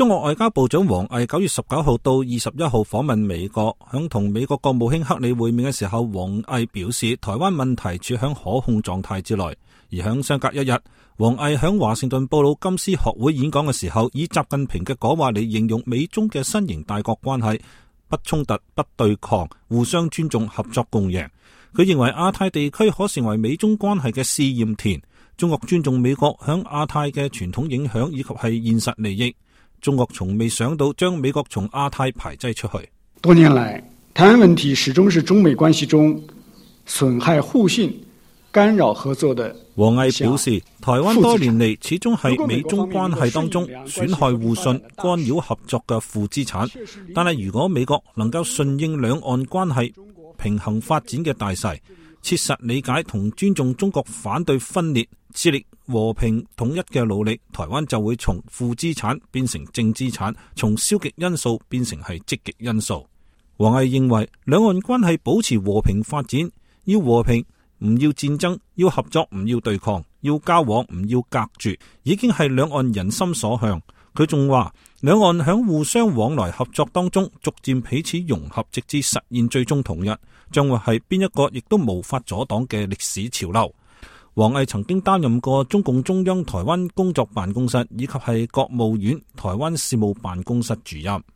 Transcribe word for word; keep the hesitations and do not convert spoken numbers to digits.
中國外交部長王毅九月十九號到二十一號訪問美國，響同美國國務卿克里會面嘅時候，王毅表示台灣問題處響可控狀態之內。而響相隔一日，王毅響華盛頓布魯金斯學會演講嘅時候，以習近平嘅講話嚟形容美中嘅新型大國關係，不衝突、不對抗，互相尊重、合作共贏。佢認為亞太地區可成為美中關係嘅試驗田。中國尊重美國響亞太嘅傳統影響以及係現實利益。中國從未想到將美國從亞太排擠出去。 多年來，台灣問題始終是中美關係中損害互信、干擾合作的。 王毅表示，台灣多年嚟始終係美中關係當中損害互信、干擾合作嘅負資產。但係如果美國能夠順應兩岸關係平衡發展嘅大勢，切實理解同尊重中國反對分裂、致力和平統一嘅努力，台灣就會從負資產變成正資產，從消極因素變成係積極因素。王毅認為，兩岸關係保持和平發展，要和平唔要戰爭，要合作唔要對抗，要交往唔要隔絕，已經係兩岸人心所向。佢仲話，兩岸響互相往來合作當中，逐漸彼此融合，直至實現最終統一，將會係邊一個亦都無法阻擋嘅歷史潮流。王毅曾經擔任過中共中央台灣工作辦公室以及係國務院台灣事務辦公室主任。